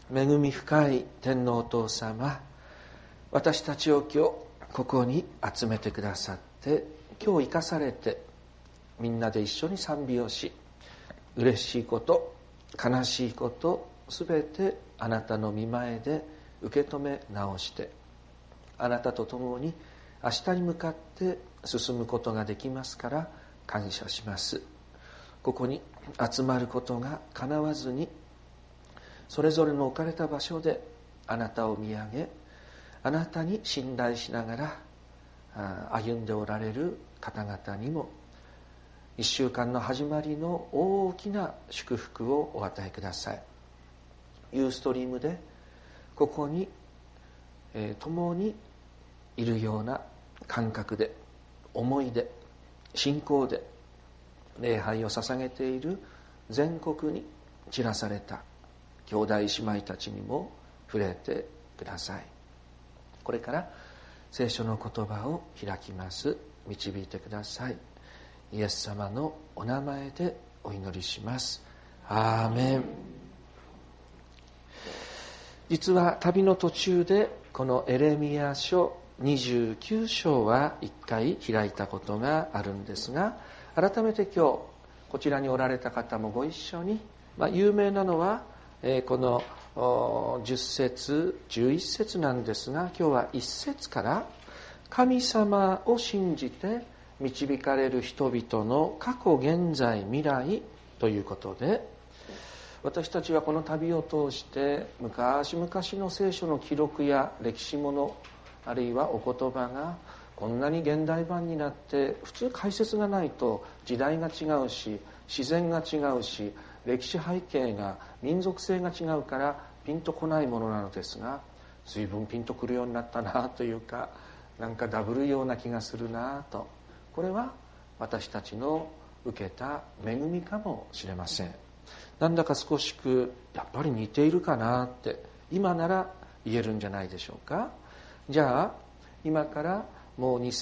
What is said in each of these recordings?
恵み深い天皇お父様、私たちを今日ここに集めてくださって、今日生かされてみんなで一緒に賛美をし、嬉しいこと悲しいことすべてあなたの御前で受け止め直して、あなたと共に明日に向かって進むことができますから感謝します。ここに集まることがかなわずに、それぞれの置かれた場所であなたを見上げ、あなたに信頼しながら歩んでおられる方々にも、一週間の始まりの大きな祝福をお与えください。ユーストリームでここに、共にいるような感覚で、思いで、信仰で礼拝を捧げている全国に散らされた兄弟姉妹たちにも触れてください。これから聖書の言葉を開きます。導いてください。イエス様のお名前でお祈りします。アーメン。実は旅の途中でこのエレミヤ書29章は一回開いたことがあるんですが、改めて今日こちらにおられた方もご一緒に、有名なのはこの10節11節なんですが、今日は1節から神様を信じて導かれる人々の過去現在未来ということで、私たちはこの旅を通して昔々の聖書の記録や歴史もの、あるいはお言葉がこんなに現代版になって、普通解説がないと時代が違うし、自然が違うし、歴史背景が民族性が違うからピンとこないものなのですが、随分ピンとくるようになったなというか、なんかダブるような気がするなと。これは私たちの受けた恵みかもしれません。なんだか少しやっぱり似ているかなって今なら言えるんじゃないでしょうか。じゃあ今からもう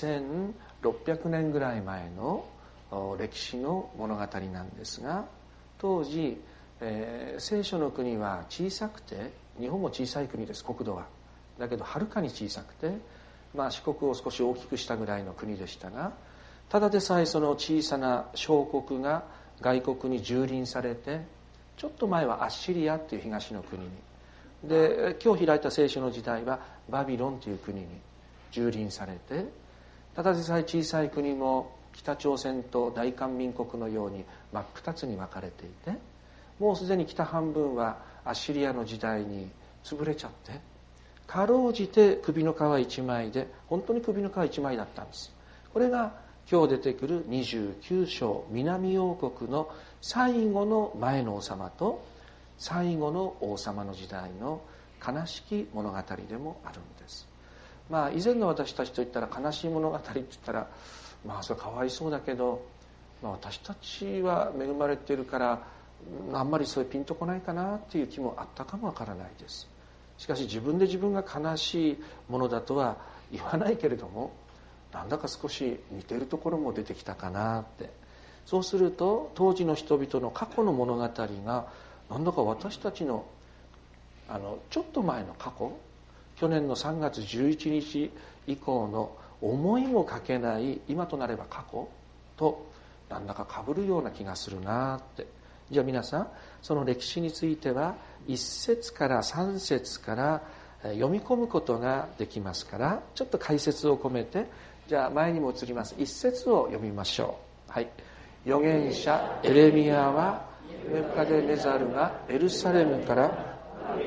2600年ぐらい前の歴史の物語なんですが、当時、聖書の国は小さくて、日本も小さい国です、国土は。だけどはるかに小さくて、四国を少し大きくしたぐらいの国でしたが、ただでさえその小さな小国が外国に蹂躙されて、ちょっと前はアッシリアっていう東の国に、で今日開いた聖書の時代はバビロンという国に蹂躙されて、ただでさえ小さい国も北朝鮮と大韓民国のように真っ二つに分かれていて、もうすでに北半分はアッシリアの時代に潰れちゃって、かろうじて首の皮一枚で、本当に首の皮一枚だったんです。これが今日出てくる29章、南王国の最後の前の王様と最後の王様の時代の悲しき物語でもあるんです。以前の私たちといったら、悲しい物語って言ったらそれかわいそうだけど、私たちは恵まれているからあんまりそういうピンとこないかなっていう気もあったかもわからないです。しかし自分で自分が悲しいものだとは言わないけれども、なんだか少し似ているところも出てきたかなって。そうすると当時の人々の過去の物語がなんだか私たちのちょっと前の過去、去年の3月11日以降の思いもかけない今となれば過去となんだか被るような気がするなって。じゃあ皆さん、その歴史については1節から3節から読み込むことができますから、ちょっと解説を込めて、じゃあ前にも移ります1節を読みましょう。はい。預言者エレミヤはネブカデネザルがエルサレムから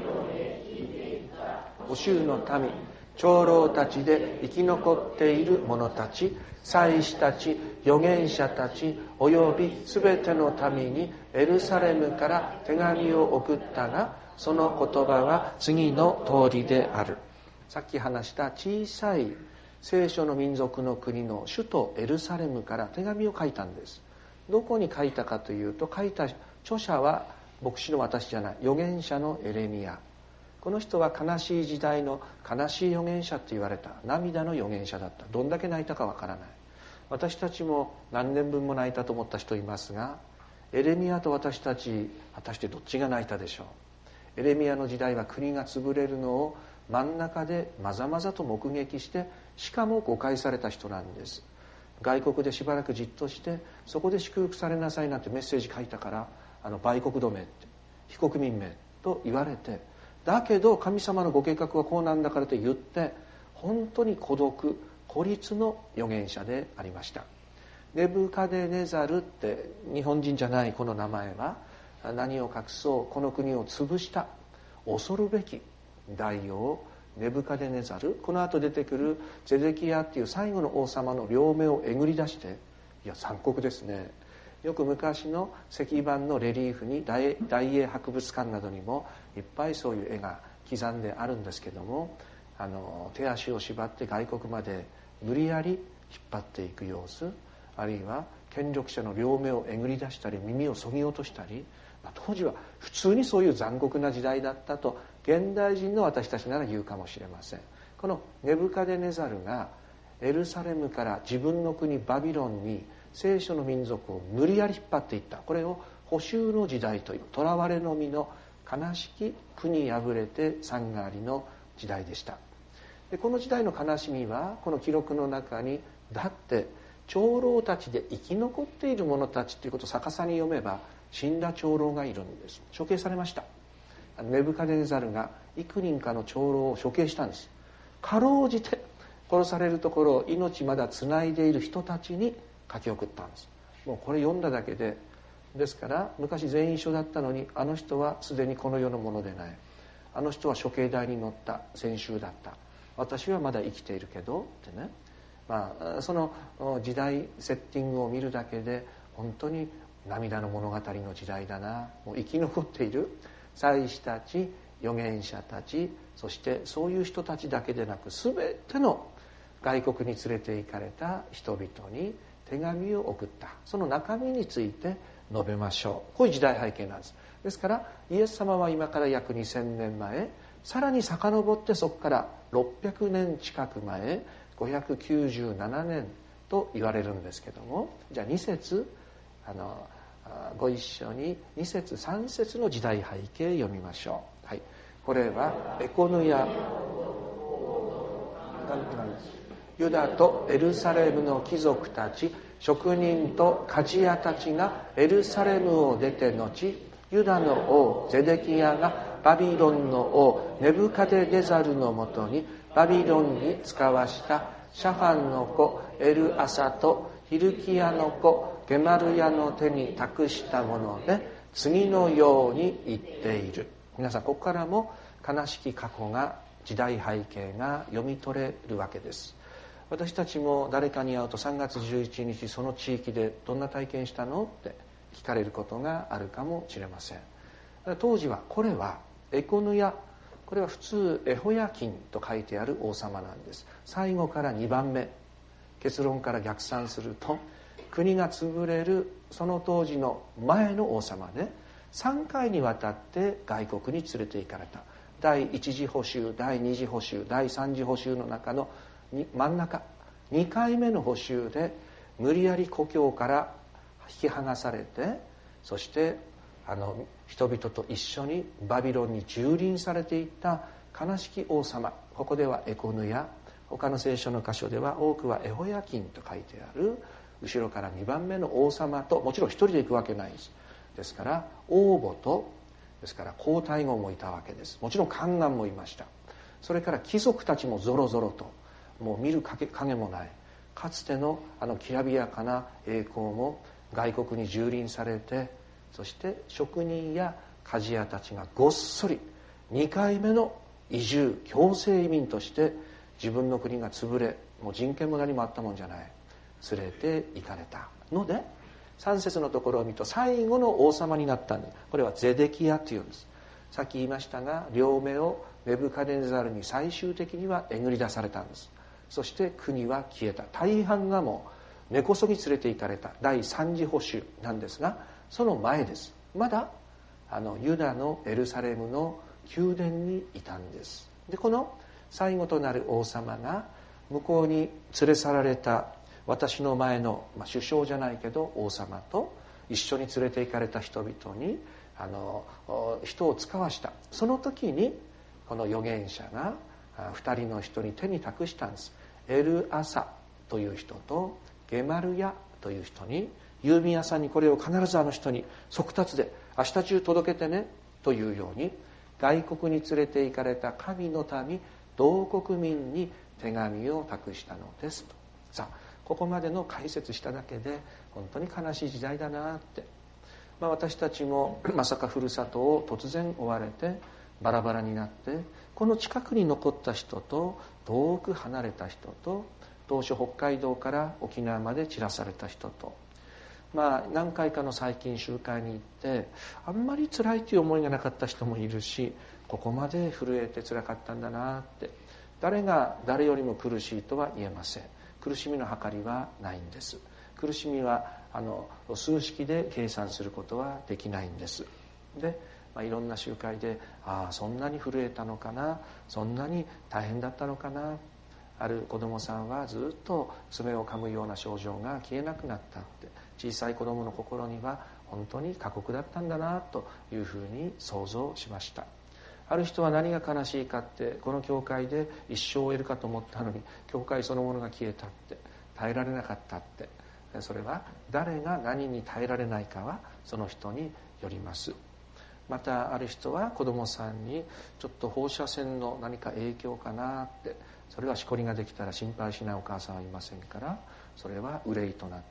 お州の民、長老たちで生き残っている者たち、祭司たち、預言者たちおよびすべての民にエルサレムから手紙を送ったが、その言葉は次の通りである。さっき話した小さい聖書の民族の国の首都エルサレムから手紙を書いたんです。どこに書いたかというと、書いた著者は牧師の私じゃない、預言者のエレミヤ。この人は悲しい時代の悲しい預言者と言われた、涙の預言者だった。どんだけ泣いたかわからない。私たちも何年分も泣いたと思った人いますが、エレミヤと私たち、果たしてどっちが泣いたでしょう。 エレミヤの時代は国が潰れるのを真ん中でまざまざと目撃して、しかも誤解された人なんです。外国でしばらくじっとして、そこで祝福されなさいなんてメッセージ書いたから、売国奴めって非国民めと言われて、だけど神様のご計画はこうなんだからと言って、本当に孤独孤立の預言者でありました。ネブカデネザルって日本人じゃないこの名前は、何を隠そうこの国を潰した恐るべき大王ネブカデネザル、この後出てくるゼデキヤっていう最後の王様の両目をえぐり出して、いや残酷ですね。よく昔の石板のレリーフに 大英博物館などにもいっぱいそういう絵が刻んであるんですけども、手足を縛って外国まで無理やり引っ張っていく様子、あるいは権力者の両目をえぐり出したり耳をそぎ落としたり、当時は普通にそういう残酷な時代だったと現代人の私たちなら言うかもしれません。このネブカデネザルがエルサレムから自分の国バビロンに聖書の民族を無理やり引っ張っていった、これを捕囚の時代という、囚われの身の悲しき国破れて山がありの時代でした。でこの時代の悲しみはこの記録の中に、だって長老たちで生き残っている者たちということを逆さに読めば、死んだ長老がいるんです。処刑されました。ネブカデネザルが幾人かの長老を処刑したんです。かろうじて殺されるところを命まだつないでいる人たちに書き送ったんです。もうこれ読んだだけで、ですから昔全員一緒だったのに、あの人はすでにこの世のものでない、あの人は処刑台に乗った先週だった、私はまだ生きているけどってね、その時代セッティングを見るだけで本当に涙の物語の時代だな。もう生き残っている祭司たち、預言者たち、そしてそういう人たちだけでなく、全ての外国に連れて行かれた人々に手紙を送った、その中身について述べましょう。こういう時代背景なんです。ですからイエス様は今から約2000年前、さらに遡ってそこから600年近く前、597年と言われるんですけども、じゃあ2節ご一緒に2節3節の時代背景読みましょう。はい、これはエコヌヤユダとエルサレムの貴族たち、職人と鍛冶屋たちがエルサレムを出て後、ユダの王ゼデキヤがバビロンの王ネブカデネザルのもとにバビロンに使わしたシャファンの子エルアサとヒルキヤの子ゲマルヤの手に託したもので、次のように言っている。皆さんここからも悲しき過去が、時代背景が読み取れるわけです。私たちも誰かに会うと3月11日その地域でどんな体験したのって聞かれることがあるかもしれません。当時はこれはエコヌヤ、これは普通エホヤキンと書いてある王様なんです。最後から2番目、結論から逆算すると国が潰れるその当時の前の王様で、3回にわたって外国に連れて行かれた。第1次捕囚、第2次捕囚、第3次捕囚の中の真ん中2回目の捕囚で、無理やり故郷から引き剥がされて、そして人々と一緒にバビロンに蹂躙されていった悲しき王様、ここではエコヌヤ、他の聖書の箇所では多くはエホヤキンと書いてある後ろから2番目の王様と、もちろん一人で行くわけないです。ですから王母と、ですから皇太后もいたわけです。もちろん宦官もいました。それから貴族たちもぞろぞろと、もう見る影もない、かつてのきらびやかな栄光も外国に蹂躙されて、そして職人や鍛冶屋たちがごっそり2回目の移住、強制移民として自分の国が潰れ、もう人権も何もあったもんじゃない、連れて行かれたので、3節のところを見ると最後の王様になったんです。これはゼデキヤというんです。さっき言いましたが、両目をネブカデネザルに最終的にはえぐり出されたんです。そして国は消えた。大半がもう根こそぎ連れて行かれた第3次捕囚なんですが、その前です。まだユダのエルサレムの宮殿にいたんです。でこの最後となる王様が向こうに連れ去られた私の前の、首相じゃないけど王様と一緒に連れて行かれた人々に人を使わした。その時にこの預言者が2人の人に手に託したんです。エルアサという人とゲマルヤという人に、郵便屋さんにこれを必ずあの人に速達で明日中届けてねというように、外国に連れて行かれた神の民同国民に手紙を託したのですと。さあここまでの解説しただけで本当に悲しい時代だなって、私たちもまさかふるさとを突然追われてバラバラになって、この近くに残った人と遠く離れた人と、当初北海道から沖縄まで散らされた人と、何回かの最近集会に行ってあんまり辛いという思いがなかった人もいるし、ここまで震えて辛かったんだなって、誰が誰よりも苦しいとは言えません。苦しみの計りはないんです。苦しみは数式で計算することはできないんです。で、いろんな集会でそんなに震えたのかな、そんなに大変だったのかな、ある子供さんはずっと爪を噛むような症状が消えなくなったって、小さい子供の心には本当に過酷だったんだなというふうに想像しました。ある人は何が悲しいかって、この教会で一生を得るかと思ったのに教会そのものが消えたって、耐えられなかったって。それは誰が何に耐えられないかはその人によります。またある人は子供さんにちょっと放射線の何か影響かなって、それはしこりができたら心配しないお母さんはいませんから、それは憂いとなって、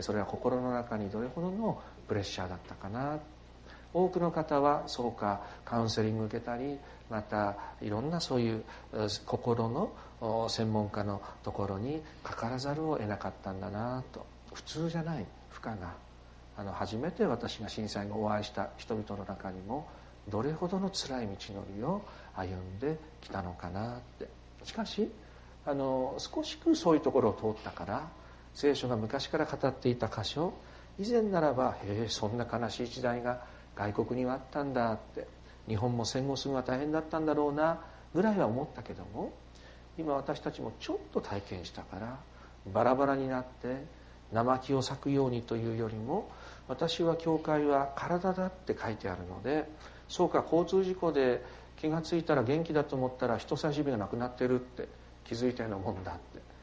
それは心の中にどれほどのプレッシャーだったかな。多くの方はそうか、カウンセリング受けたり、またいろんなそういう心の専門家のところにかからざるを得なかったんだなと。普通じゃない負荷が、初めて私が震災後お会いした人々の中にもどれほどの辛い道のりを歩んできたのかなって。しかし少しそういうところを通ったから、聖書が昔から語っていた箇所、以前ならばそんな悲しい時代が外国にはあったんだって、日本も戦後すぐは大変だったんだろうなぐらいは思ったけども、今私たちもちょっと体験したから、バラバラになって生木を裂くようにというよりも、私は教会は体だって書いてあるので、そうか、交通事故で気がついたら元気だと思ったら人差し指がなくなってるって気づいたようなもんだって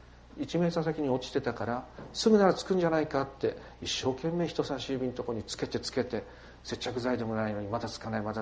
、1メートル先に落ちてたからすぐならつくんじゃないかって一生懸命人差し指のところにつけて接着剤でもないのにまだつかないって、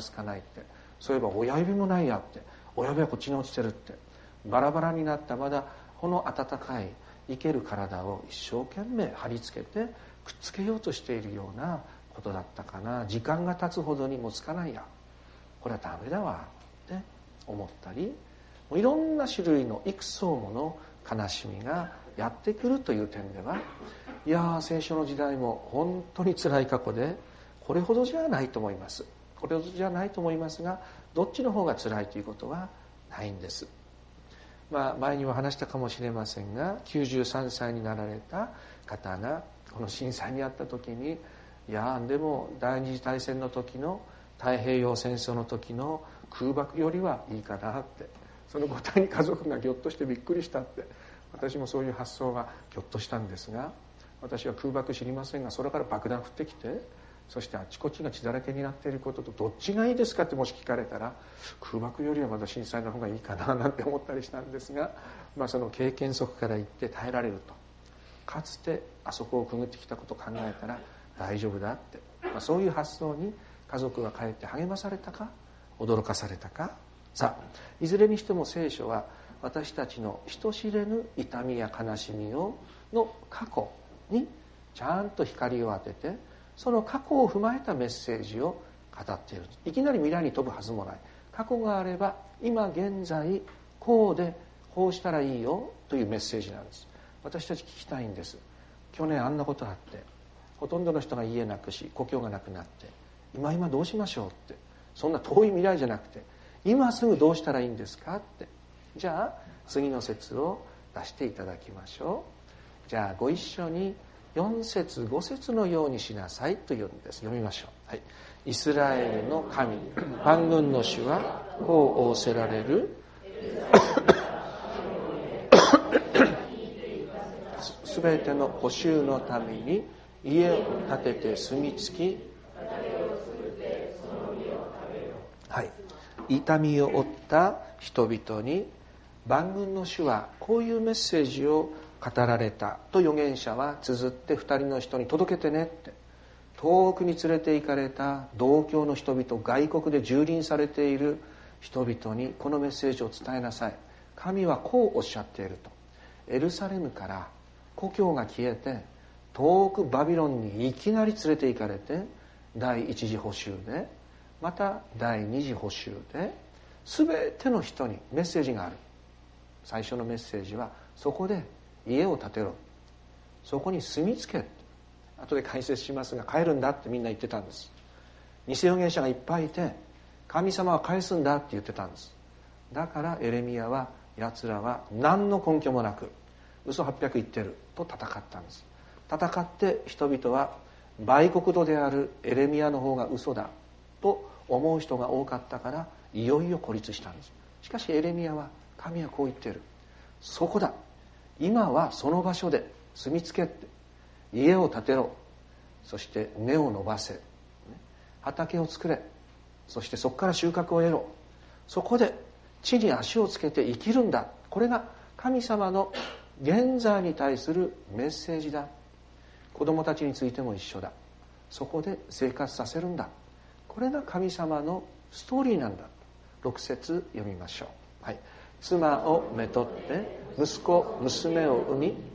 そういえば親指もないやって、親指はこっちに落ちてるって、バラバラになったまだこの温かい生ける体を一生懸命貼り付けてくっつけようとしているようなことだったかな。時間が経つほどにもつかないや、これはダメだわって思ったり、いろんな種類の幾層もの悲しみがやってくるという点では、いや聖書の時代も本当に辛い過去で、これほどじゃないと思います。これほどじゃないと思いますが、どっちの方が辛いということはないんです。前には話したかもしれませんが、93歳になられた方がこの震災にあった時に、でも第二次大戦の時の太平洋戦争の時の空爆よりはいいかなって、その答えに家族がぎょっとしてびっくりしたって、私もそういう発想がぎょっとしたんですが、私は空爆知りませんが、それから爆弾降ってきて、そしてあちこちが血だらけになっていることとどっちがいいですかってもし聞かれたら、空爆よりはまだ震災の方がいいかななんて思ったりしたんですが、その経験則から言って耐えられると、かつてあそこをくぐってきたことを考えたら大丈夫だって、そういう発想に家族が帰って励まされたか驚かされたか。さあいずれにしても聖書は私たちの人知れぬ痛みや悲しみの過去にちゃんと光を当てて、その過去を踏まえたメッセージを語っている。いきなり未来に飛ぶはずもない。過去があれば今現在こうでこうしたらいいよというメッセージなんです。私たち聞きたいんです。去年あんなことあってほとんどの人が家なくし故郷がなくなって、今どうしましょうって、そんな遠い未来じゃなくて今すぐどうしたらいいんですかって。じゃあ次の節を出していただきましょう。じゃあご一緒に4節5節のようにしなさいというんです。読みましょう。はい、イスラエルの神万軍の主はこう仰せられる。すべての捕囚のために家を建てて住み着き、 はい、痛みを負った人々に万軍の主はこういうメッセージを語られたと預言者は綴って二人の人に届けてねって。遠くに連れて行かれた同郷の人々、外国で蹂躙されている人々にこのメッセージを伝えなさい。神はこうおっしゃっていると。エルサレムから故郷が消えて遠くバビロンにいきなり連れて行かれて、第一次補修でまた第二次補修で全ての人にメッセージがある。最初のメッセージはそこで家を建てろ、そこに住み着け、後で解説しますが帰るんだってみんな言ってたんです。偽預言者がいっぱいいて神様は返すんだって言ってたんです。だからエレミヤは奴らは何の根拠もなく嘘800言ってると戦ったんです。戦って人々は売国奴であるエレミヤの方が嘘だと思う人が多かったから、いよいよ孤立したんです。しかしエレミヤは、神はこう言っている。そこだ、今はその場所で住み着けって、家を建てろ、そして根を伸ばせ、畑を作れ、そしてそこから収穫を得ろ、そこで地に足をつけて生きるんだ。これが神様の現在に対するメッセージだ。子供たちについても一緒だ。そこで生活させるんだ。これが神様のストーリーなんだ。6節読みましょう。はい、妻をめとって息子娘を産み、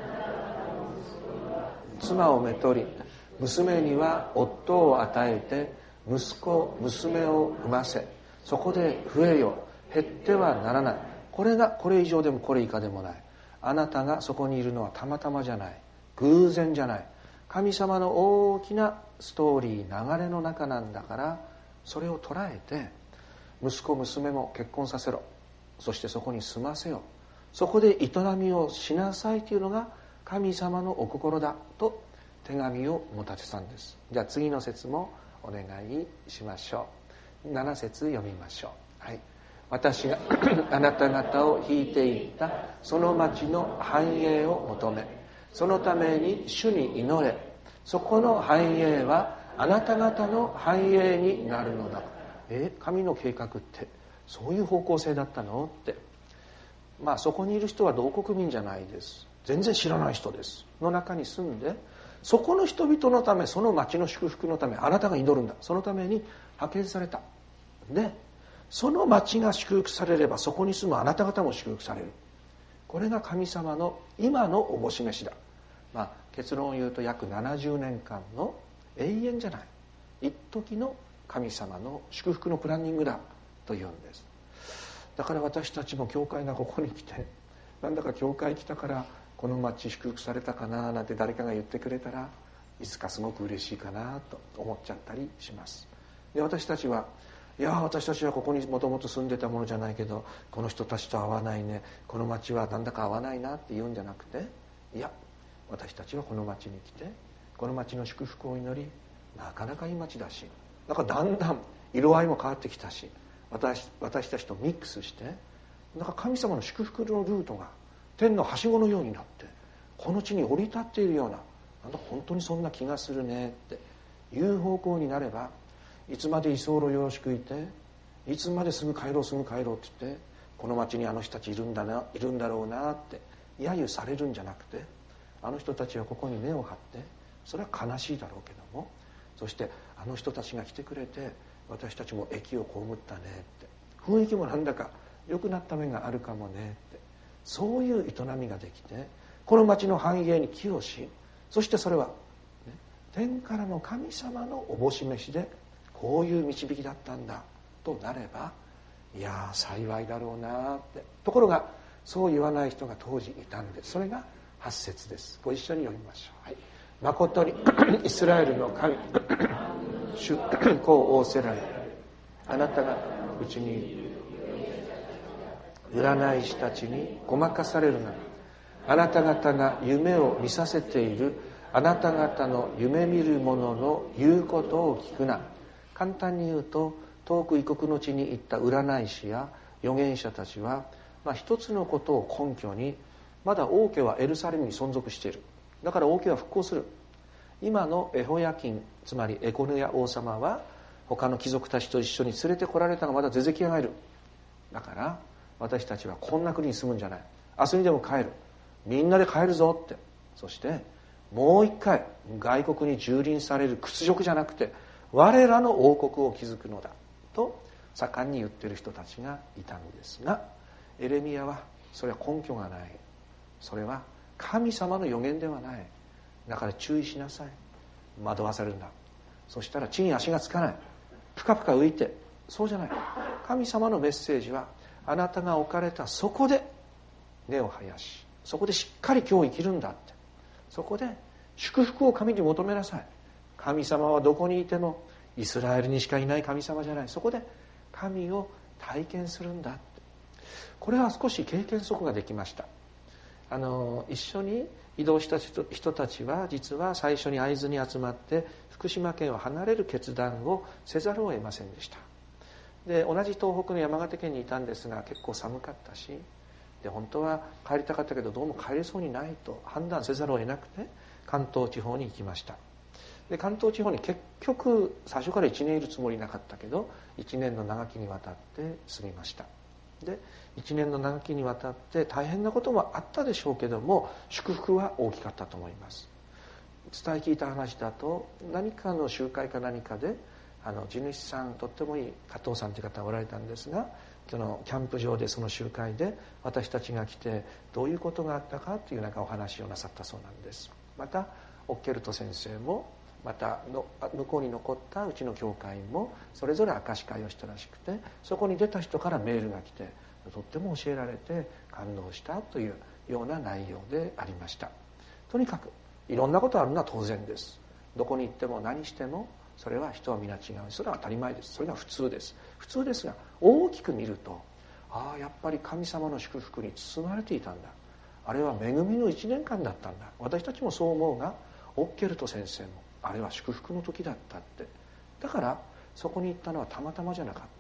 妻をめとり娘には夫を与えて息子娘を産ませ、そこで増えよ、減ってはならない。これがこれ以上でもこれ以下でもない。あなたがそこにいるのはたまたまじゃない、偶然じゃない。神様の大きなストーリー、流れの中なんだから、それを捉えて息子娘も結婚させろ、そしてそこに住ませよ、そこで営みをしなさいというのが神様のお心だと手紙を持たせたんです。じゃあ次の節もお願いしましょう。7節読みましょう。はい、私があなた方を引いていったその町の繁栄を求め、そのために主に祈れ、そこの繁栄はあなた方の繁栄になるのだ。神の計画ってそういう方向性だったのって。そこにいる人は同国民じゃないです。全然知らない人です。の中に住んで、そこの人々のため、その町の祝福のためあなたが祈るんだ。そのために派遣された。で、その町が祝福されればそこに住むあなた方も祝福される。これが神様の今のおぼし飯だ。結論を言うと約70年間の永遠じゃない、一時の神様の祝福のプランニングだというんです。だから私たちも教会がここに来て、なんだか教会来たからこの町祝福されたかななんて誰かが言ってくれたら、いつかすごく嬉しいかなと思っちゃったりします。で、私たちは私たちはここにもともと住んでたものじゃないけど、この人たちと合わないね、この町はなんだか合わないなって言うんじゃなくて、いや、私たちはこの町に来てこの町の祝福を祈り、なかなかいい町だし、だんだん色合いも変わってきたし、私たちとミックスして、神様の祝福のルートが天のはしごのようになってこの地に降り立っているような、本当にそんな気がするねっていう方向になれば、いつまで居候よろしくいて、いつまですぐ帰ろうって言って、この町にあの人たちいるんだろうなって揶揄されるんじゃなくて、あの人たちはここに根を張って、それは悲しいだろうけども、そしてあの人たちが来てくれて私たちも益を被ったねって、雰囲気もなんだか良くなった面があるかもねって、そういう営みができて、この町の繁栄に寄与し、そしてそれは、天からの神様のおぼし飯でこういう導きだったんだとなれば、いや幸いだろうなって。ところがそう言わない人が当時いたんです。それが8節です。ご一緒に読みましょう。はい、誠にイスラエルの神主こう仰せられ、あなたがうちに占い師たちにごまかされるなら、あなた方が夢を見させているあなた方の夢見る者の言うことを聞くな。簡単に言うと、遠く異国の地に行った占い師や預言者たちは、一つのことを根拠に、まだ王家はエルサレムに存続している。だから王家は復興する。今のエホヤキン、つまりエコヌヤ王様は他の貴族たちと一緒に連れてこられたがまだゼゼキヤがいる。だから私たちはこんな国に住むんじゃない、明日にでも帰る、みんなで帰るぞって。そしてもう一回外国に蹂躙される屈辱じゃなくて我らの王国を築くのだと盛んに言っている人たちがいたのですが、エレミヤはそれは根拠がない、それは神様の予言ではない、だから注意しなさい、惑わされるんだ、そしたら地に足がつかない、ぷかぷか浮いて、そうじゃない。神様のメッセージはあなたが置かれたそこで根を生やし、そこでしっかり今日生きるんだって、そこで祝福を神に求めなさい。神様はどこにいてもイスラエルにしかいない神様じゃない、そこで神を体験するんだって。これは少し経験則ができました。一緒に移動した人たちは実は最初に会津に集まって福島県を離れる決断をせざるを得ませんでした。で同じ東北の山形県にいたんですが結構寒かったし、で本当は帰りたかったけどどうも帰れそうにないと判断せざるを得なくて関東地方に行きました。で関東地方に結局最初から1年いるつもりなかったけど1年の長きにわたって過ぎました。で1年の長きにわたって大変なこともあったでしょうけども祝福は大きかったと思います。伝え聞いた話だと何かの集会か何かで地主さん、とってもいい加藤さんという方がおられたんですが、そのキャンプ場でその集会で私たちが来てどういうことがあったかというお話をなさったそうなんです。またオッケルト先生もまた向こうに残ったうちの教会もそれぞれ証し会をしたらしくて、そこに出た人からメールが来てとっても教えられて感動したというような内容でありました。とにかくいろんなことあるのは当然です。どこに行っても何してもそれは人は皆違う、それは当たり前です。それが普通です。普通ですが大きく見るとやっぱり神様の祝福に包まれていたんだ、あれは恵みの1年間だったんだ、私たちもそう思うがオッケルト先生もあれは祝福の時だったって。だからそこに行ったのはたまたまじゃなかった、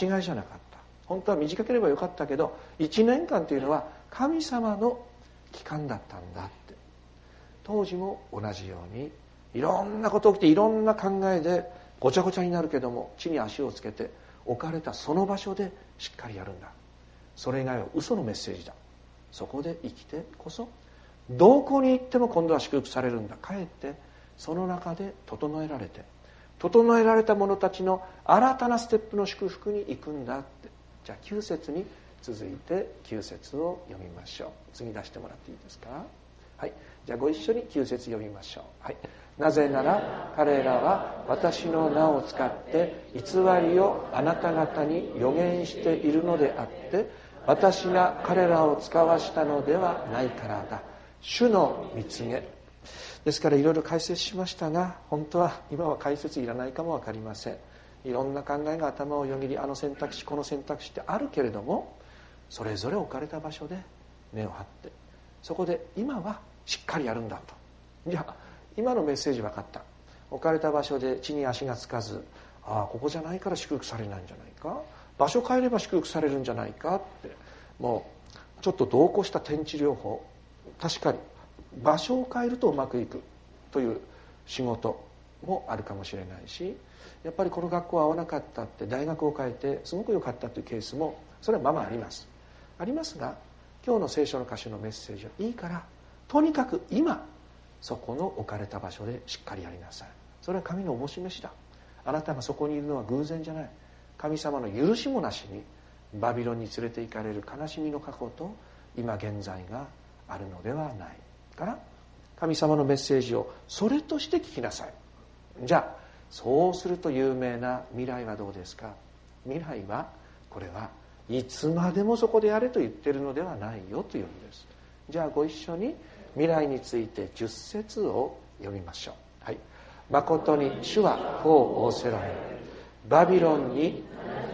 間違いじゃなかった、本当は短ければよかったけど1年間というのは神様の期間だったんだって。当時も同じようにいろんなこと起きていろんな考えでごちゃごちゃになるけども地に足をつけて置かれたその場所でしっかりやるんだ、それ以外は嘘のメッセージだ、そこで生きてこそどこに行っても今度は祝福されるんだ、かえってその中で整えられて整えられた者たちの新たなステップの祝福に行くんだって。じゃあ9節に続いて9節を読みましょう。次出してもらっていいですか。はい、じゃあご一緒に9節読みましょう。はい、なぜなら彼らは私の名を使って偽りをあなた方に予言しているのであって私が彼らを使わしたのではないからだ。主の蜜げですからいろいろ解説しましたが本当は今は解説いらないかも分かりません。いろんな考えが頭をよぎりあの選択肢この選択肢ってあるけれどもそれぞれ置かれた場所で根を張ってそこで今はしっかりやるんだと。じゃあ今のメッセージ分かった、置かれた場所で地に足がつかずここじゃないから祝福されないんじゃないか、場所変えれば祝福されるんじゃないかって、もうちょっと同行した天地療法、確かに場所を変えるとうまくいくという仕事もあるかもしれないし、やっぱりこの学校は合わなかったって大学を変えてすごく良かったというケースもそれはままありますが、今日の聖書の箇所のメッセージはいいからとにかく今そこの置かれた場所でしっかりやりなさい。それは神のおぼし飯だ。あなたがそこにいるのは偶然じゃない。神様の許しもなしにバビロンに連れて行かれる悲しみの過去と今現在があるのではないから神様のメッセージをそれとして聞きなさい。じゃあそうすると有名な未来はどうですか。未来はこれはいつまでもそこでやれと言っているのではないよというんです。じゃあご一緒に未来について10節を読みましょう。はい、誠に主はこう仰せられる。バビロンに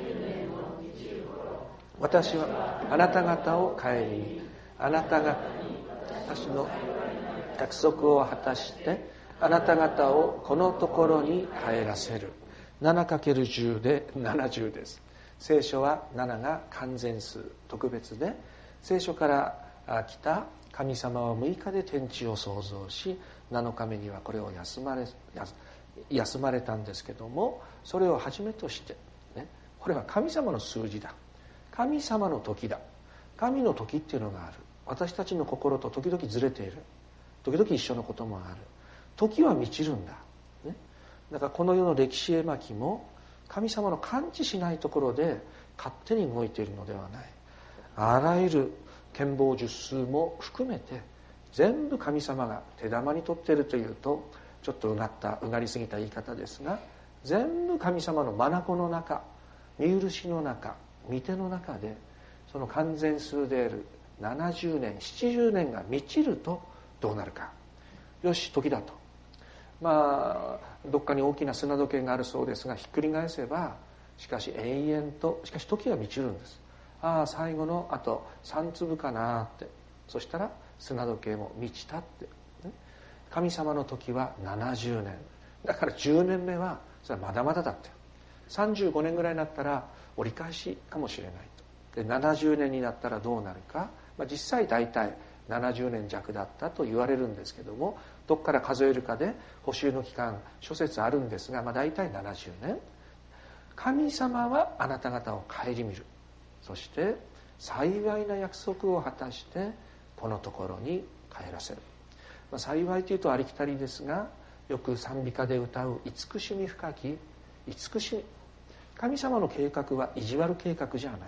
私はあなた方を顧みあなた方に私の約束を果たしてあなた方をこのところに帰らせる。 7×10 で70です。聖書は7が完全数特別で、聖書から来た神様は6日で天地を創造し7日目にはこれを休まれ休まれたんですけども、それをはじめとして、ね、これは神様の数字だ、神様の時だ、神の時っていうのがある。私たちの心と時々ずれている、時々一緒のこともある。時は満ちるんだ、ね、だからこの世の歴史絵巻も神様の感知しないところで勝手に動いているのではない。あらゆる権謀術数も含めて全部神様が手玉に取っているというとちょっとうがりすぎた言い方ですが、全部神様の眼の中、見許しの中、見ての中で、その完全数である70年70年が満ちるとどうなるか。よし、時だと。どっかに大きな砂時計があるそうですが、ひっくり返せばしかし永遠と、しかし時は満ちるんです。最後のあと3粒かなって、そしたら砂時計も満ちたって、ね、神様の時は70年だから10年目はそれはまだまだだって、35年ぐらいになったら折り返しかもしれないと。で70年になったらどうなるか、実際大体70年弱だったと言われるんですけども、どこから数えるかで補修の期間諸説あるんですが、大体70年。神様はあなた方を顧みる。そして幸いな約束を果たしてこのところに帰らせる。幸いというとありきたりですが、よく賛美歌で歌う慈しみ深き慈しみ。神様の計画は意地悪計画じゃない。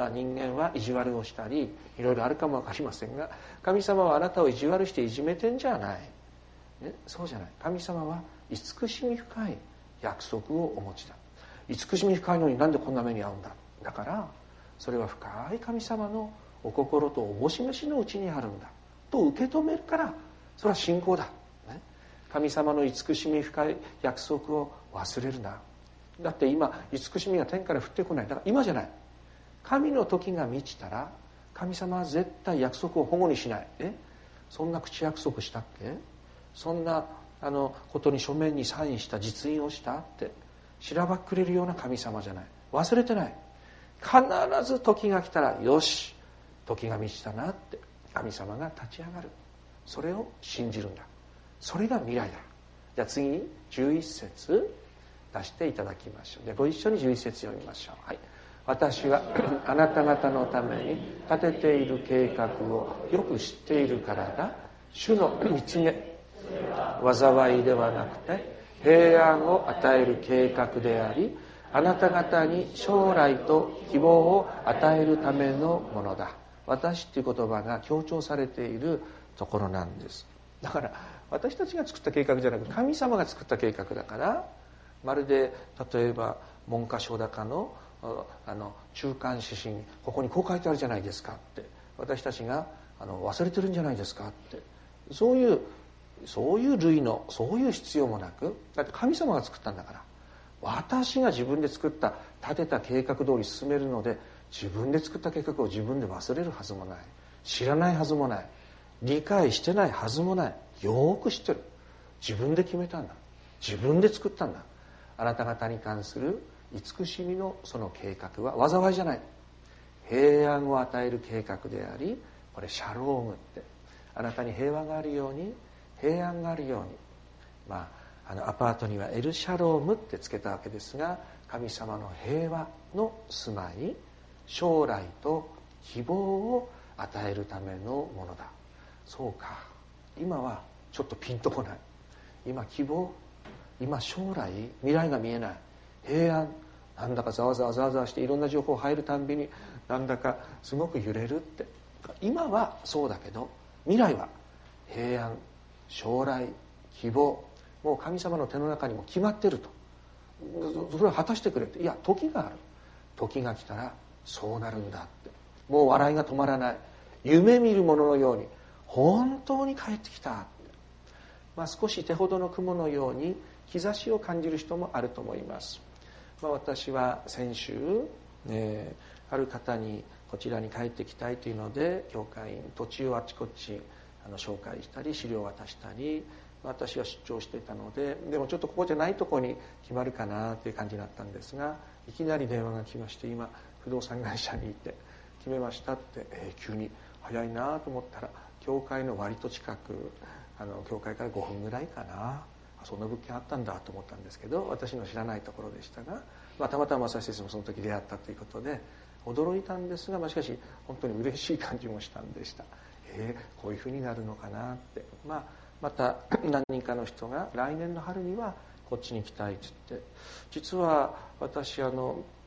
人間は意地悪をしたりいろいろあるかも分かりませんが、神様はあなたを意地悪していじめてんじゃない、ね、そうじゃない。神様は慈しみ深い約束をお持ちだ。慈しみ深いのになんでこんな目に遭うんだ。だからそれは深い神様のお心とおぼし飯のうちにあるんだと受け止めるから、それは信仰だ、ね、神様の慈しみ深い約束を忘れるな。だって今慈しみが天から降ってこない。だから今じゃない。神の時が満ちたら神様は絶対約束を保護にしない。そんな口約束したっけ、そんなことに書面にサインした実印をしたってしらばっくれるような神様じゃない。忘れてない。必ず時が来たら、よし時が満ちたなって神様が立ち上がる。それを信じるんだ。それが未来だ。じゃあ次に11節出していただきましょう。でご一緒に11節読みましょう。はい。私はあなた方のために立てている計画をよく知っているからだ。主の見告げ、災いではなくて平安を与える計画であり、あなた方に将来と希望を与えるためのものだ。私っていう言葉が強調されているところなんです。だから私たちが作った計画じゃなく神様が作った計画だから、まるで例えば文科省高の中間指針、ここにこう書いてあるじゃないですかって、私たちが忘れてるんじゃないですかって、そういう類のそういう必要もなく、だって神様が作ったんだから、私が自分で作った立てた計画通り進めるので、自分で作った計画を自分で忘れるはずもない、知らないはずもない、理解してないはずもない。よく知ってる。自分で決めたんだ、自分で作ったんだ。あなた方に関する慈しみのその計画は災いじゃない、平安を与える計画であり、これシャロームって、あなたに平和があるように平安があるように、アパートにはエルシャロームってつけたわけですが、神様の平和の住まい、将来と希望を与えるためのものだ。そうか、今はちょっとピンとこない。今希望、今将来、未来が見えない。平安、なんだかざわざわざわざわしていろんな情報入るたんびになんだかすごく揺れるって。今はそうだけど、未来は平安、将来、希望、もう神様の手の中にも決まってると。それを果たしてくれって。いや、時がある。時が来たらそうなるんだって。もう笑いが止まらない。夢見るもののように本当に帰ってきたって。少し手ほどの雲のように兆しを感じる人もあると思います。私は先週、ある方にこちらに帰ってきたいというので、教会員土地をあちこち紹介したり資料を渡したり、私は出張していたので、でもちょっとここじゃないところに決まるかなという感じだったんですが、いきなり電話が来まして、今不動産会社にいて決めましたって、急に早いなと思ったら、教会の割と近く、教会から5分ぐらいかな、 そんな物件あったんだと思ったんですけど、私の知らないところでしたが、たまたま私たちもその時出会ったということで驚いたんですが、しかし本当に嬉しい感じもしたんでした。こういうふうになるのかなって、また何人かの人が来年の春にはこっちに来たいって言って、実は私今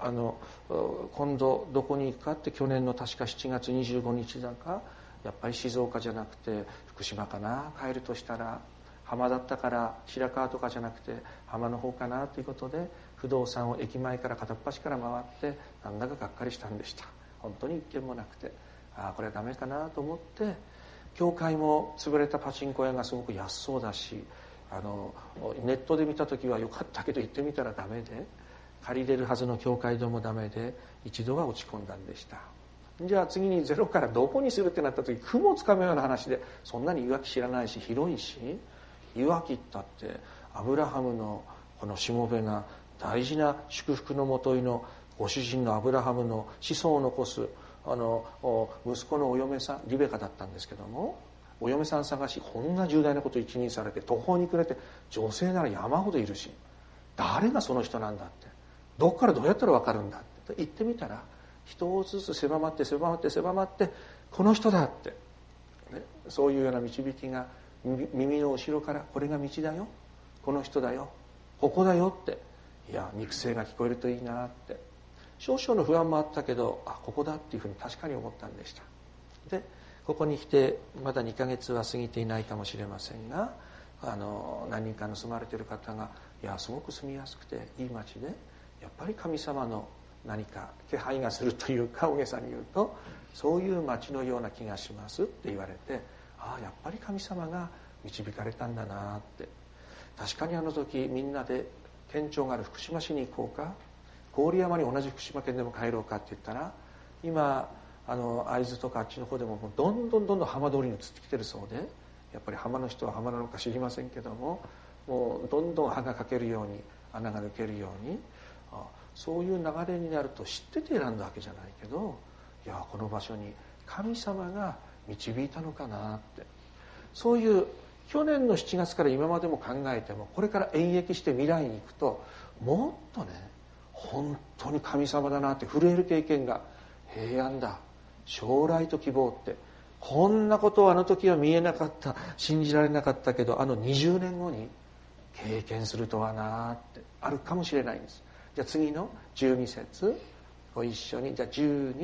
度どこに行くかって、去年の確か7月25日だか、やっぱり静岡じゃなくて福島かな、帰るとしたら浜だったから白河とかじゃなくて浜の方かなということで、不動産を駅前から片っ端から回ってなんだかがっかりしたんでした。本当に一軒もなくて、これはダメかなと思って、教会も潰れたパチンコ屋がすごく安そうだし、ネットで見た時は良かったけど行ってみたらダメで、借りれるはずの教会堂もダメで、一度は落ち込んだんでした。じゃあ次にゼロからどこにするってなった時、雲をつかむような話で、そんなにいわき知らないし広いし、いわきったってアブラハムのこのしもべが大事な祝福のもといのご主人のアブラハムの子孫を残す息子のお嫁さんリベカだったんですけども、お嫁さん探し、こんな重大なことを一任されて、途方に暮れて、女性なら山ほどいるし、誰がその人なんだって、どこからどうやったら分かるんだって言ってみたら、一つずつ狭まって狭まって狭まって、この人だって、ね、そういうような導きが耳の後ろから、これが道だよ、この人だよ、ここだよって、いや肉声が聞こえるといいなって、少々の不安もあったけど、ここだっていうふうに確かに思ったんでした。でここに来てまだ2ヶ月は過ぎていないかもしれませんが、何人かの住まれている方が、いやすごく住みやすくていい町で、やっぱり神様の何か気配がするというか、大げさに言うとそういう町のような気がしますって言われて、やっぱり神様が導かれたんだなって。確かにあの時みんなで県庁がある福島市に行こうか、郡山に同じ福島県でも帰ろうかって言ったら、今会津とかあっちの方でもどんどん浜通りに移ってきてるそうで、やっぱり浜の人は浜なのか知りませんけども、もうどんどん葉がかけるように、穴が抜けるように、そういう流れになると知ってて選んだわけじゃないけど、いやこの場所に神様が導いたのかなって、そういう去年の7月から今までも考えても、これから演繹して未来に行くと、もっとね、本当に神様だなって震える経験が、平安だ、将来と希望って、こんなことをあの時は見えなかった、信じられなかったけど、20年後に経験するとはなってあるかもしれないんです。じゃあ次の12節ご一緒に、じゃあ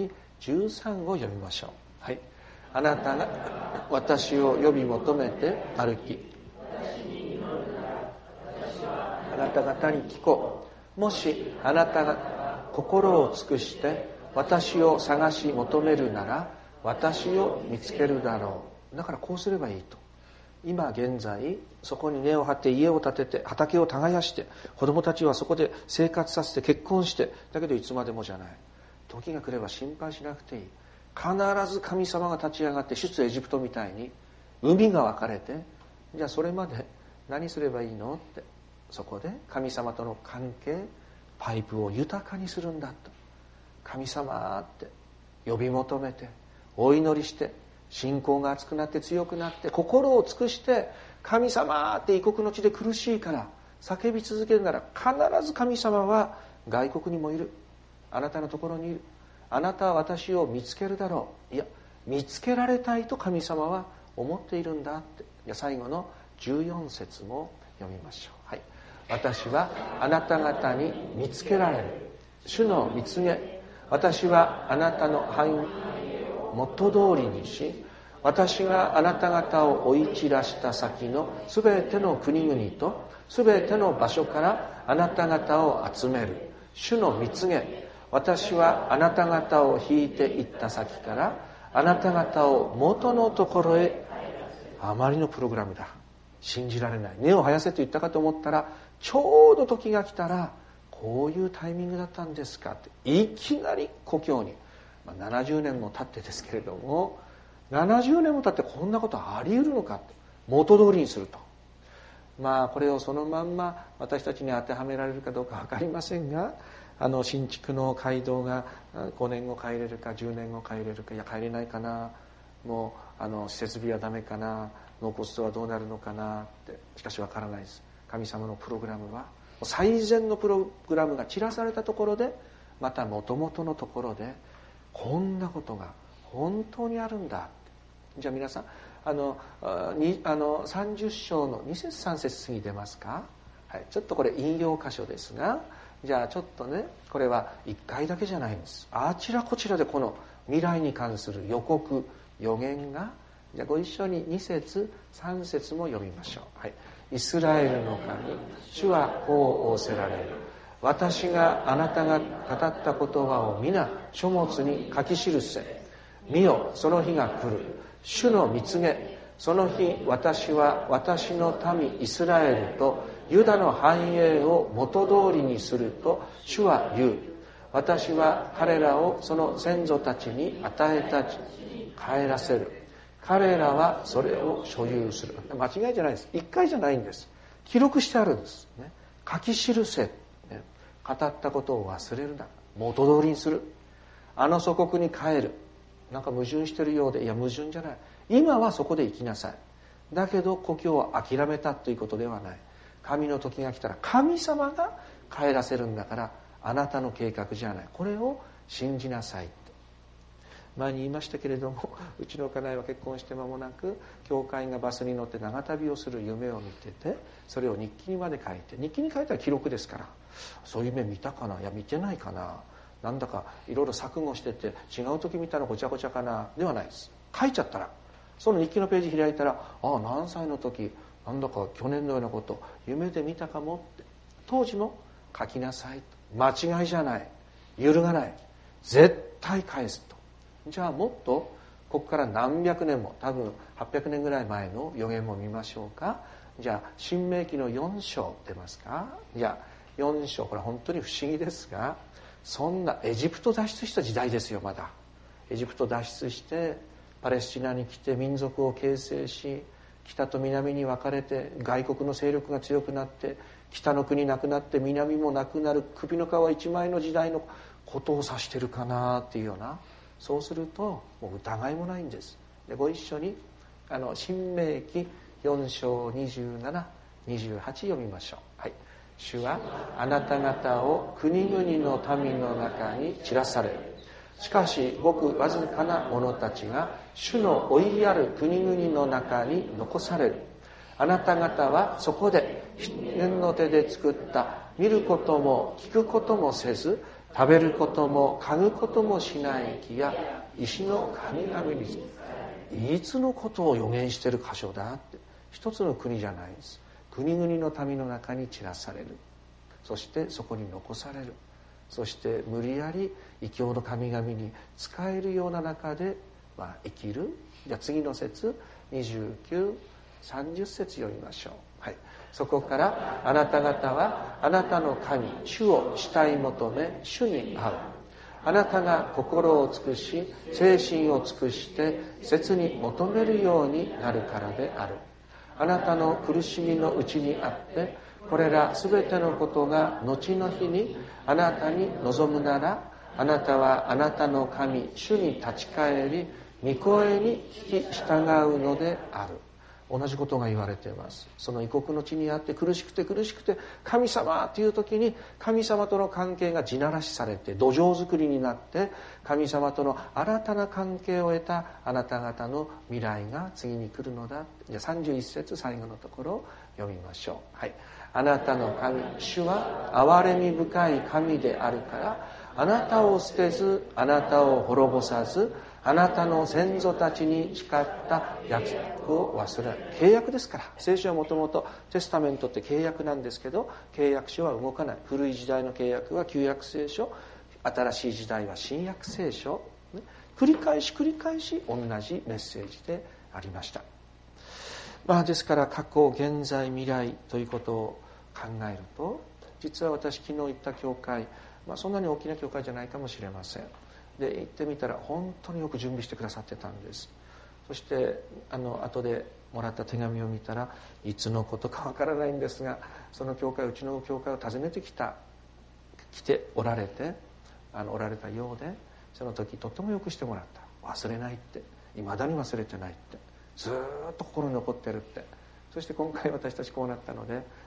12、13を読みましょう。はい。あなたが私を呼び求めて歩き、あなた方に聞こう。もしあなたが心を尽くして私を探し求めるなら、私を見つけるだろう。だからこうすればいいと。今現在そこに根を張って家を建てて畑を耕して、子供たちはそこで生活させて結婚して、だけどいつまでもじゃない。時が来れば心配しなくていい。必ず神様が立ち上がって、出エジプトみたいに海が分かれて、じゃあそれまで何すればいいのって、そこで神様との関係、パイプを豊かにするんだと。神様って呼び求めて、お祈りして、信仰が熱くなって強くなって、心を尽くして、神様って異国の地で苦しいから叫び続けるなら、必ず神様は外国にもいる、あなたのところにいる、あなたは私を見つけるだろう、いや見つけられたいと神様は思っているんだって。じゃあ最後の14節も読みましょう。はい。私はあなた方に見つけられる、主の見告げ。私はあなたの範囲を元通りにし、私があなた方を追い散らした先のすべての国々とすべての場所からあなた方を集める、主の見告げ。私はあなた方を引いていった先からあなた方を元のところへ。あまりのプログラムだ。信じられない。根を生やせと言ったかと思ったら、ちょうど時が来たらこういうタイミングだったんですかって、いきなり故郷に、70年も経ってですけれども、70年も経ってこんなことあり得るのかって、元通りにすると。これをそのまんま私たちに当てはめられるかどうか分かりませんが、新築の街道が5年後帰れるか10年後帰れるか、いや帰れないかな、もう設備はダメかな、納骨堂はどうなるのかなって、しかし分からないです。 神様のプログラムは最善のプログラムが散らされたところで、また元々のところでこんなことが本当にあるんだ。じゃあ皆さん30章の2節3節次出ますか。はい、ちょっとこれ引用箇所ですが、じゃあちょっとね、これは1回だけじゃないんです。あちらこちらでこの未来に関する予告予言が、じゃあご一緒に2節3節も読みましょう。はい、イスラエルの神、主はこう仰せられる。私があなたが語った言葉を皆書物に書き記せ。見よ、その日が来る。主の蜜げ。その日、私は私の民イスラエルとユダの繁栄を元通りにすると主は言う。私は彼らをその先祖たちに与えた地に帰らせる。彼らはそれを所有する。間違いじゃないです。一回じゃないんです。記録してあるんです。書き記せ。語ったことを忘れるな。元通りにする。あの祖国に帰る。なんか矛盾してるようで、いや矛盾じゃない。今はそこで生きなさい。だけど故郷を諦めたということではない。神の時が来たら神様が帰らせるんだから、あなたの計画じゃない。これを信じなさい。前に言いましたけれども、うちの家内は結婚して間もなく教会がバスに乗って長旅をする夢を見てて、それを日記にまで書いて、日記に書いたら記録ですから、そういう夢見たかな、いや見てないかな、なんだかいろいろ錯誤してて違う時見たらごちゃごちゃかなではないです。書いちゃったら、その日記のページ開いたら、ああ何歳の時なんだか去年のようなこと夢で見たかもって、当時も書きなさい。間違いじゃない、揺るがない、絶対返すと。じゃあもっとここから何百年も、多分800年ぐらい前の予言も見ましょうか。じゃあ申命記の4章出ますか。じゃあ4章、これ本当に不思議ですが、そんなエジプト脱出した時代ですよ。まだエジプト脱出してパレスチナに来て民族を形成し、北と南に分かれて外国の勢力が強くなって、北の国なくなって南もなくなる、首の皮一枚の時代のことを指してるかなっていうような、そうするともう疑いもないんです。でご一緒に申命記4章27、28読みましょう。はい。主はあなた方を国々の民の中に散らされる。しかしごくわずかな者たちが主の追いやる国々の中に残される。あなた方はそこで人間の手で作った見ることも聞くこともせず、食べることも嗅ぐこともしない木や石の神々に、いつのことを予言している箇所だって。一つの国じゃないです。国々の民の中に散らされる。そしてそこに残される。そして無理やり異教の神々に仕えるような中で、生きる。じゃあ次の節29、30節読みましょう。はい。そこからあなた方はあなたの神主を慕い求め、主に会う。あなたが心を尽くし精神を尽くして切に求めるようになるからである。あなたの苦しみのうちにあって、これらすべてのことが後の日にあなたに望むなら、あなたはあなたの神主に立ち返り、御声に聞き従うのである。同じことが言われています。その異国の地にあって苦しくて神様という時に、神様との関係が地ならしされて土壌作りになって、神様との新たな関係を得たあなた方の未来が次に来るのだ。じゃあ31節最後のところを読みましょう。はい。あなたの神主は憐れみ深い神であるから、あなたを捨てずあなたを滅ぼさず、あなたの先祖たちに誓った約束を忘れない。契約ですから。聖書はもともとテスタメントって契約なんですけど、契約書は動かない。古い時代の契約は旧約聖書、新しい時代は新約聖書、繰り返し同じメッセージでありました。ですから過去現在未来ということを考えると、実は私昨日行った教会、そんなに大きな教会じゃないかもしれません。で行ってみたら本当によく準備してくださってたんです。そして後でもらった手紙を見たら、いつのことかわからないんですが、その教会、うちの教会を訪ねて来ておられておられたようで、その時とってもよくしてもらった。忘れないって、未だに忘れてないって、ずっと心に残ってるって。そして今回私たちこうなったので、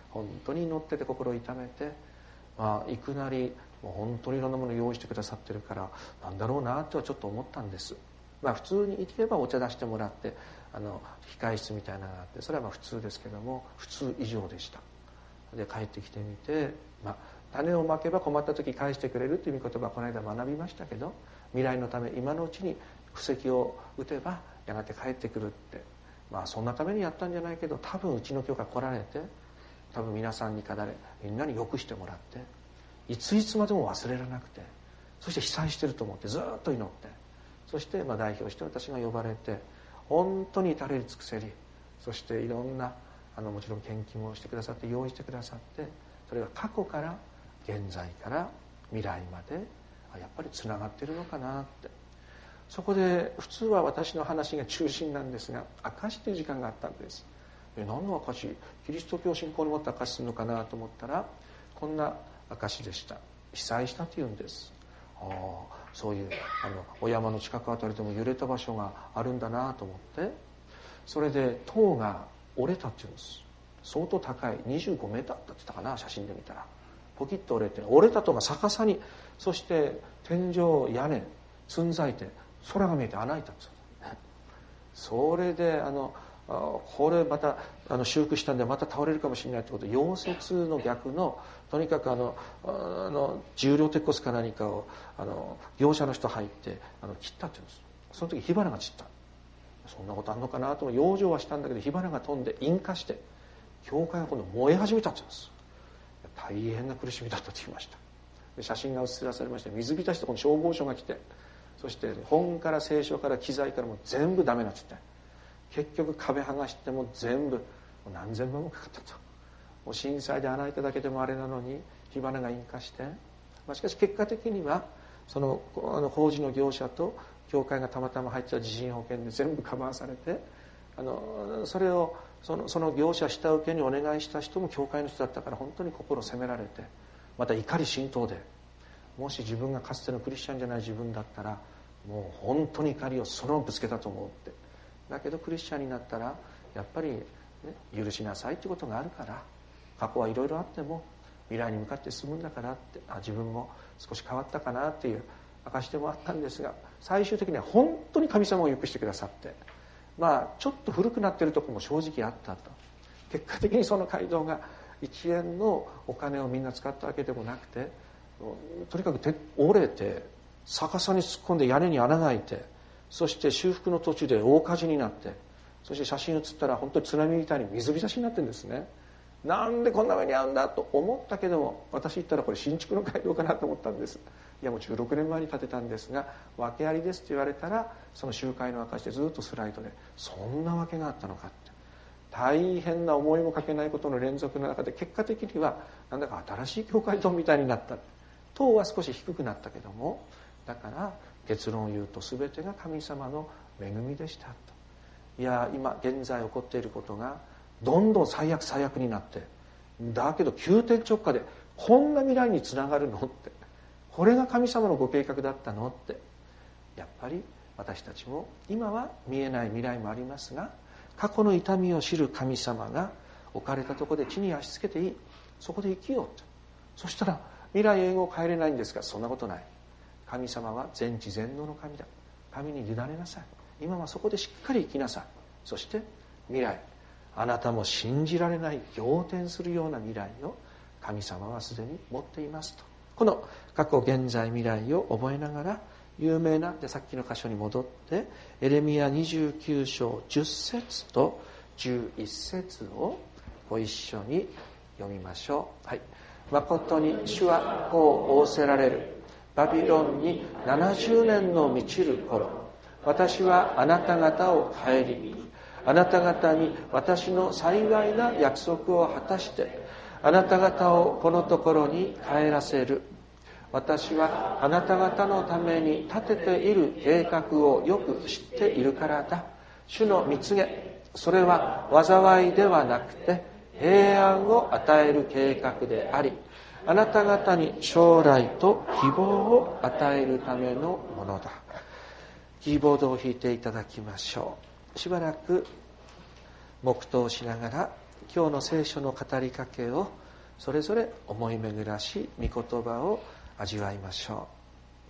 本当に祈ってて心を痛めて、いきなりもう本当にいろんなものを用意してくださってるからなんだろうなとはちょっと思ったんです。普通に行けばお茶出してもらって控室みたいなのがあって、それは普通ですけども、普通以上でした。で帰ってきてみて、種をまけば困った時返してくれるという御言葉をこの間学びましたけど、未来のため今のうちに布石を打てばやがて帰ってくるって、そんなためにやったんじゃないけど、多分うちの教会来られて、多分皆さんにかだれみんなによくしてもらって、いついつまでも忘れられなくて、そして被災してると思ってずっと祈って、そして代表して私が呼ばれて、本当に至れり尽くせり、そしていろんなもちろん献金もしてくださって、用意してくださって、それが過去から現在から未来までやっぱりつながってるのかなって。そこで普通は私の話が中心なんですが、証しという時間があったんです。何の証し？キリスト教信仰にもって証しするのかなと思ったら、こんな証しでした。被災したというんです。そういうお山の近くあたりでも揺れた場所があるんだなと思って、それで塔が折れたっていうんです。相当高い25メーターだって言ったかな、写真で見たら。ポキッと折れて、折れた塔が逆さに、そして天井屋根つんざいて空が見えて穴開いたんですよ。それでこれまた修復したんでまた倒れるかもしれないってことで、溶接の逆のとにかく重量鉄骨か何かを業者の人入って切ったって言うんです。その時火花が散った。そんなことあんのかなと養生はしたんだけど、火花が飛んで引火して教会が今度燃え始めたって言うんです。大変な苦しみだったと言いました。で写真が映らされまして、水浸しでこの消防署が来て、そして本から聖書から機材からも全部ダメになっちゃって、結局壁剥がしても全部何千万もかかったと。もう震災で穴開いただけでもあれなのに火花が引火して、しかし結果的にはその工事の業者と教会がたまたま入ってた地震保険で全部カバーされて、それをその業者下請けにお願いした人も教会の人だったから、本当に心を責められて、また怒り心頭で、もし自分がかつてのクリスチャンじゃない自分だったらもう本当に怒りをそのままぶつけたと思うって。だけどクリスチャンになったらやっぱり、許しなさいってことがあるから、過去はいろいろあっても未来に向かって進むんだからって、自分も少し変わったかなっていう証しでもあったんですが、最終的には本当に神様をよくしてくださって、ちょっと古くなっているところも正直あったと。結果的にその街道が1円のお金をみんな使ったわけでもなくて、とにかく折れて逆さに突っ込んで屋根に穴が開いて、そして修復の途中で大火事になって、そして写真写ったら本当に津波みたいに水浸しになってるんですね。なんでこんな目に遭うんだと思ったけども、私言ったらこれ新築の街道かなと思ったんです。いやもう16年前に建てたんですが訳ありですと言われたら、その集会の証でずっとスライドで、そんな訳があったのかって、大変な思いもかけないことの連続の中で、結果的にはなんだか新しい教会堂みたいになった。塔は少し低くなったけども、だから結論を言うと全てが神様の恵みでしたと。いや今現在起こっていることがどんどん最悪になって、だけど急転直下でこんな未来につながるのって、これが神様のご計画だったのって、やっぱり私たちも今は見えない未来もありますが、過去の痛みを知る神様が置かれたところで地に足つけていい、そこで生きようと。そしたら未来永劫を変えれないんですが、そんなことない。神様は全知全能の神だ。神に委ねなさい。今はそこでしっかり生きなさい。そして未来、あなたも信じられない仰天するような未来を神様はすでに持っていますと。この過去現在未来を覚えながら、有名なさっきの箇所に戻ってエレミヤ29章10節と11節をご一緒に読みましょう。はい。誠に主はこう仰せられる。バビロンに70年の満ちる頃、私はあなた方を顧み、あなた方に私の幸いな約束を果たして、あなた方をこのところに帰らせる。私はあなた方のために立てている計画をよく知っているからだ。主の蜜げ、それは災いではなくて平安を与える計画であり、あなた方に将来と希望を与えるためのものだ。キーボードを弾いていただきましょう。しばらく黙祷しながら今日の聖書の語りかけをそれぞれ思い巡らし、御言葉を味わいましょう。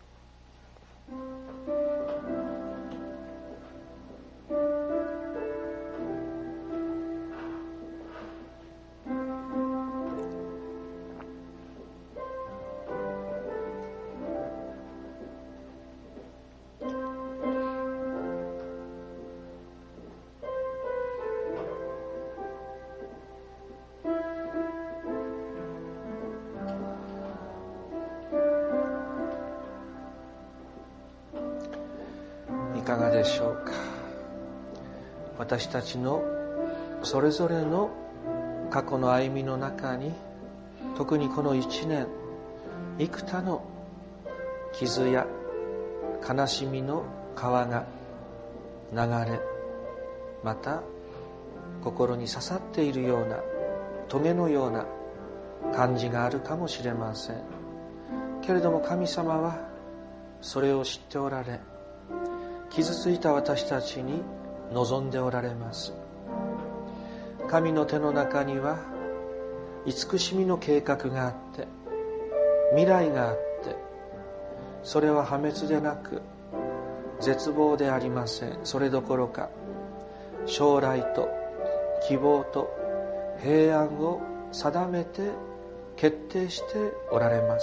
いかがでしょうか。私たちのそれぞれの過去の歩みの中に、特にこの一年、幾多の傷や悲しみの川が流れ、また心に刺さっているような棘のような感じがあるかもしれませんけれども、神様はそれを知っておられ、傷ついた私たちに望んでおられます。神の手の中には慈しみの計画があって、未来があって、それは破滅でなく絶望でありません。それどころか将来と希望と平安を定めて決定しておられます。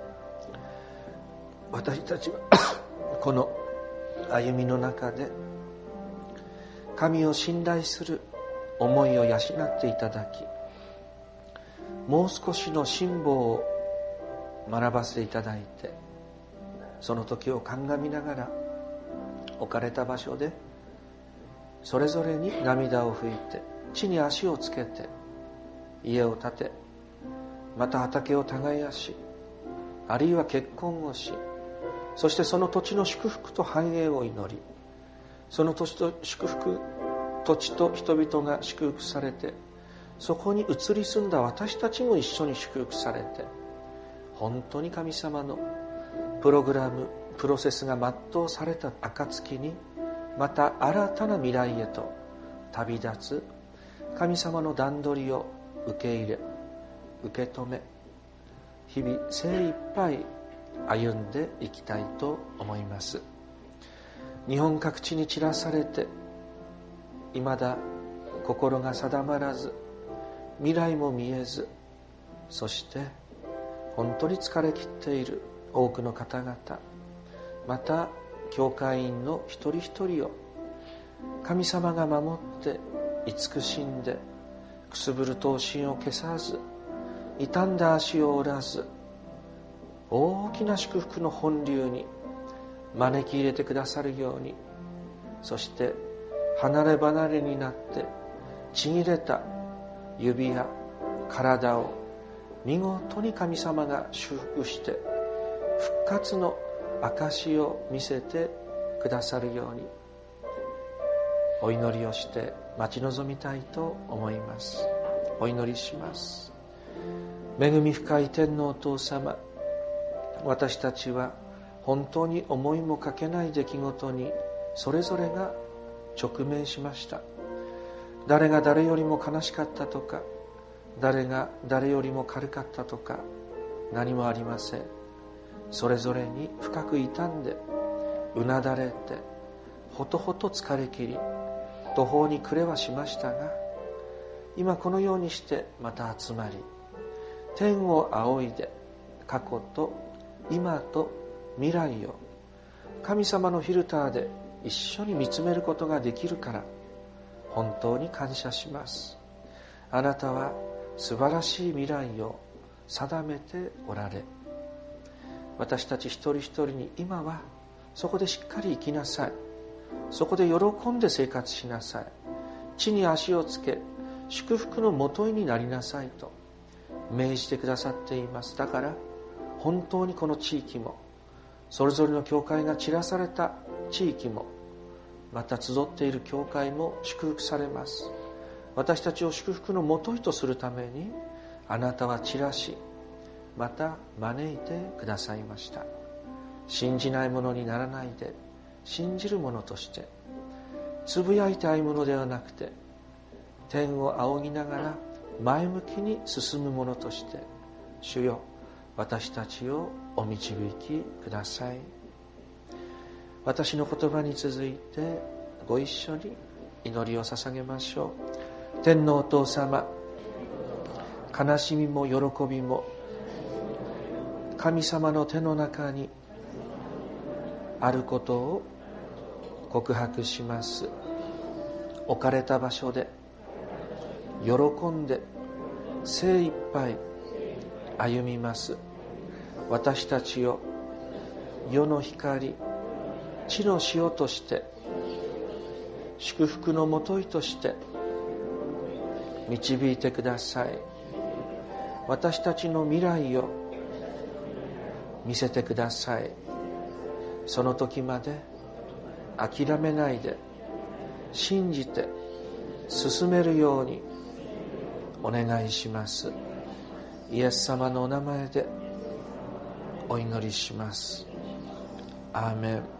私たちはこの歩みの中で神を信頼する思いを養っていただき、もう少しの辛抱を学ばせていただいて、その時を鑑みながら置かれた場所でそれぞれに涙を拭いて、地に足をつけて家を建て、また畑を耕し、あるいは結婚をし、そしてその土地の祝福と繁栄を祈り、その土地と人々が祝福されて、そこに移り住んだ私たちも一緒に祝福されて、本当に神様のプロセスが全うされた暁に、また新たな未来へと旅立つ神様の段取りを受け入れ、受け止め、日々精一杯歩んでいきたいと思います。日本各地に散らされて、未だ心が定まらず、未来も見えず、そして本当に疲れ切っている多くの方々、また教会員の一人一人を神様が守って慈しんで、くすぶる刀身を消さず、傷んだ足を折らず、大きな祝福の本流に招き入れてくださるように、そして離れ離れになってちぎれた指や体を見事に神様が修復して復活の証を見せてくださるように、お祈りをして待ち望みたいと思います。お祈りします。恵み深い天のお父様、私たちは本当に思いもかけない出来事にそれぞれが直面しました。誰が誰よりも悲しかったとか、誰が誰よりも軽かったとか、何もありません。それぞれに深く傷んで、うなだれて、ほとほと疲れ切り、途方に暮れはしましたが、今このようにしてまた集まり、天を仰いで過去と今と未来を神様のフィルターで一緒に見つめることができるから、本当に感謝します。あなたは素晴らしい未来を定めておられ、私たち一人一人に今はそこでしっかり生きなさい、そこで喜んで生活しなさい、地に足をつけ祝福のもといになりなさいと命じてくださっています。だから本当にこの地域も、それぞれの教会が散らされた地域も、また集っている教会も祝福されます。私たちを祝福のもといとするために、あなたは散らし、また招いてくださいました。信じないものにならないで、信じるものとして、つぶやいて歩むのではなくて、 天を仰ぎながら前向きに進む者として、主よ、私たちをお導きください。私の言葉に続いてご一緒に祈りを捧げましょう。天のお父様、悲しみも喜びも神様の手の中にあることを告白します。置かれた場所で喜んで精一杯歩みます。私たちを世の光、地の塩として祝福のもといとして導いてください。私たちの未来を見せてください。その時まで諦めないで信じて進めるようにお願いします。イエス様のお名前でお祈りします。アーメン。